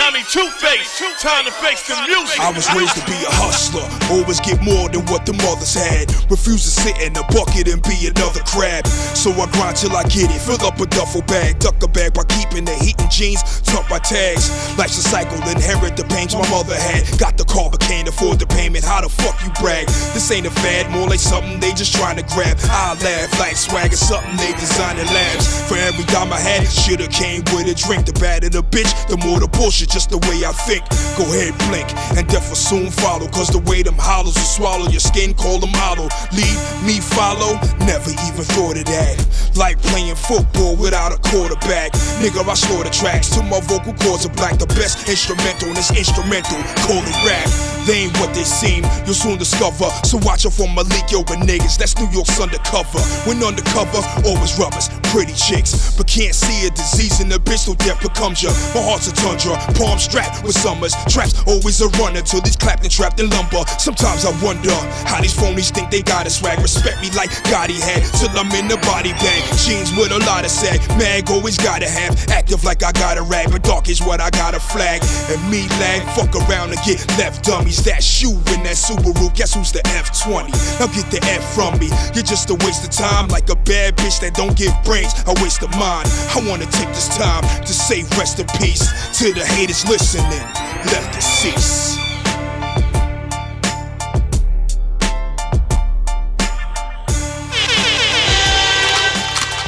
Tommy Two-Face, time to face the music. I was raised to be a hustler, always get more than what the mothers had. Refuse to sit in a bucket and be another crab. So I grind till I get it, fill up a duffel bag, duck a bag by keeping the heat and jeans tucked by tags. Life's a cycle, inherit the pains my mother had. Got the car but can't afford the payment, how the fuck you brag? This ain't a fad, more like something they just trying to grab. I laugh like swag is something they design in labs. For every dime I had, shoulda came with a drink. The badder the bitch, the more the bullshit, just the way I think. Go ahead, blink, and death will soon follow. Cause the way them hollows will swallow your skin, call them hollow. Lead me follow, never even thought of that. Like playing football without a quarterback. Nigga, I slow the tracks till my vocal cords are black. The best instrumental in this instrumental, call it rap. They ain't what they seem, you'll soon discover. So watch out for Malik, yo, but niggas, that's New York's undercover. When undercover, always rubbers, pretty chicks, but can't see a disease in the bitch, so death becomes ya. My heart's a tundra, palm strapped with summers. Traps always a runner till he's clapped and trapped in lumber. Sometimes I wonder how these phonies think they got a swag. Respect me like Gotti had, till I'm in the body bag. Jeans with a lot of sag, mag always gotta have. Active like I got a rag, but dark is what I got a flag. And me lag, fuck around and get left dummies. That shoe in that Subaru, guess who's the F20? Now get the F from me, you're just a waste of time. Like a bad bitch that don't give brains, I waste of mine. I wanna take this time to say rest in peace to the haters listening, left deceased.